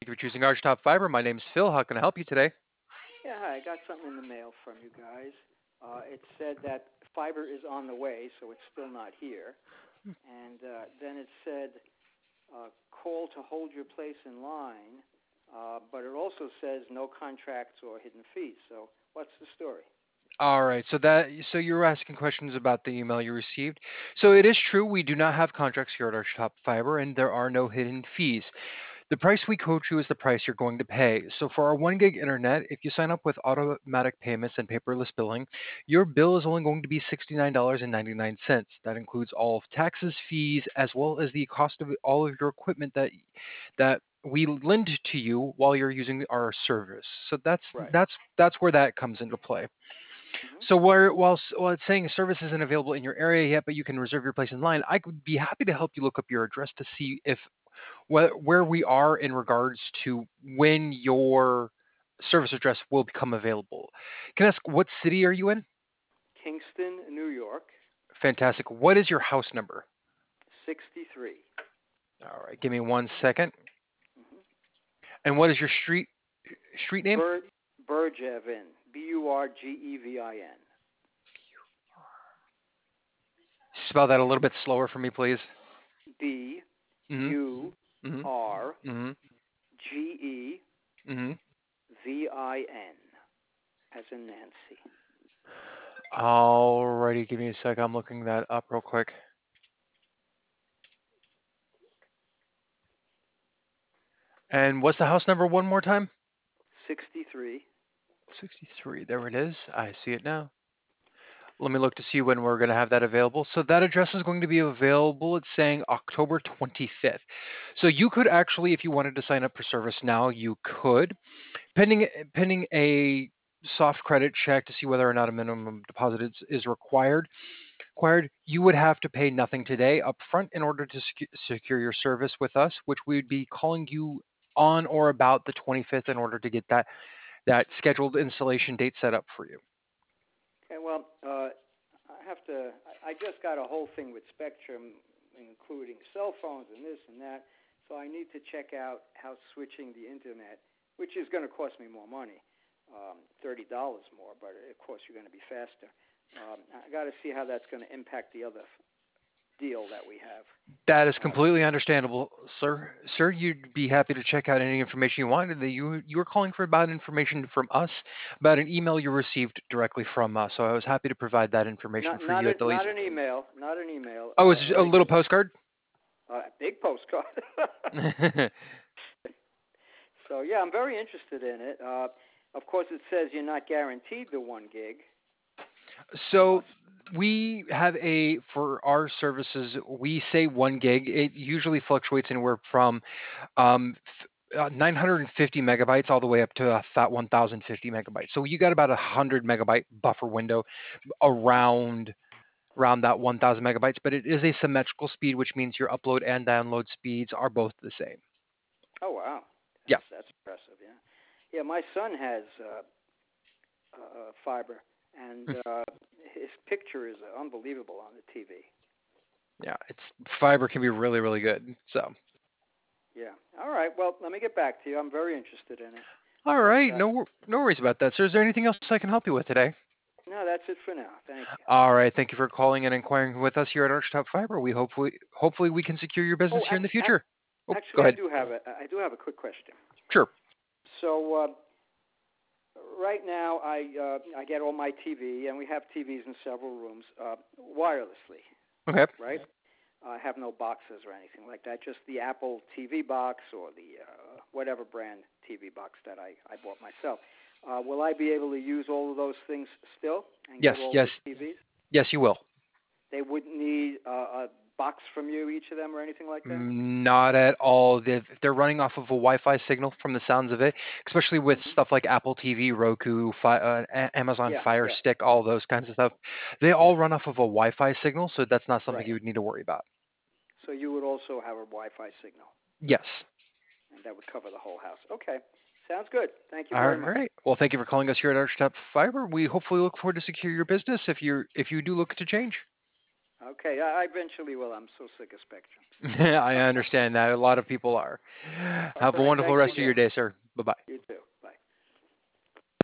Thank you for choosing Archtop Fiber. My name's Phil. How can I help you today? Yeah, hi. I got something in the mail from you guys. It said that fiber is on the way, so it's still not here. And then it said, call to hold your place in line, but it also says no contracts or hidden fees. So what's the story? All right. So you were asking questions about the email you received. So it is true we do not have contracts here at Archtop Fiber, and there are no hidden fees. The price we quote you is the price you're going to pay. So for our 1 gig internet, if you sign up with automatic payments and paperless billing, your bill is only going to be $69.99. That includes all of taxes, fees, as well as the cost of all of your equipment that we lend to you while you're using our service. So that's Right. that's that's where that comes into play. Hmm. So while it's saying service isn't available in your area yet, but you can reserve your place in line, I could be happy to help you look up your address to see if where we are in regards to when your service address will become available. Can I ask what city are you in? Kingston, New York, Fantastic. What is your house number? 63. All right, give me 1 second. Mm-hmm. And what is your street name? Burgevin, Burgevin. Spell that a little bit slower for me, please. B Mhm. U Mhm. R Mhm. G E Mhm. Vin, as in Nancy. Alrighty, give me a sec. I'm looking that up real quick. And what's the house number one more time? 63. 63. There it is. I see it now. Let me look to see when we're going to have that available. So that address is going to be available. It's saying October 25th. So you could actually, if you wanted to sign up for service now, you could, pending pending a soft credit check to see whether or not a minimum deposit is required. You would have to pay nothing today up front in order to secure your service with us, which we would be calling you on or about the 25th in order to get that scheduled installation date set up for you. Okay, well, I have to. I just got a whole thing with Spectrum, including cell phones and this and that. So I need to check out how switching the internet, which is going to cost me more money, $30 more, but of course you're going to be faster. I got to see how that's going to impact the other deal that we have. That is Uh, completely understandable, sir. Sir, you'd be happy to check out any information you wanted. That you were calling for about information from us, about an email you received directly from us. So I was happy to provide that information not for not you a, at the least. not an email, not an email. Oh, it's a Like little postcard. a big postcard. So yeah, I'm very interested in it. Of course, it says you're not guaranteed the 1 gig. So we have for our services, we say 1 gig. It usually fluctuates anywhere from 950 megabytes all the way up to 1050 megabytes. So you got about a 100 megabyte buffer window around that 1000 megabytes, but it is a symmetrical speed, which means your upload and download speeds are both the same. Oh wow, Yeah. that's impressive. Yeah, yeah. My son has fiber, and his picture is unbelievable on the TV. Yeah, it's fiber can be really, really good. So, Yeah. All right. Well, let me get back to you. I'm very interested in it. all But right, no worries about that. So, is there anything else I can help you with today? no, that's it for now. Thank you. All right, thank you for calling and inquiring with us here at Archtop Fiber. We hopefully we can secure your business Oh, here in the future. Oh, go actually, ahead. I do have a quick question. Sure. So right now, I get all my TV, and we have TVs in several rooms wirelessly. Okay. Right? I have no boxes or anything like that. Just the Apple TV box or the whatever brand TV box that I bought myself. Will I be able to use all of those things still and Yes, get all yes, the TVs? yes, you will. They wouldn't need a box from you, each of them, or anything like that? Not at all. They're running off of a Wi-Fi signal from the sounds of it, especially with Hmm. stuff like Apple TV, Roku, Amazon Yeah, Fire yeah, Stick, all those kinds of stuff. They yeah. all run off of a Wi-Fi signal, so that's not something Right. you would need to worry about. So you would also have a Wi-Fi signal, Yes. and that would cover the whole house. Okay. Sounds good. Thank you All very much. right. Well, thank you for calling us here at Archtop Fiber. We hopefully look forward to secure your business if you do look to change. Okay, I eventually will. I'm so sick of Spectrum. I understand that. A lot of people are. All Have a right, wonderful thanks rest of your again. day, sir. Bye bye. You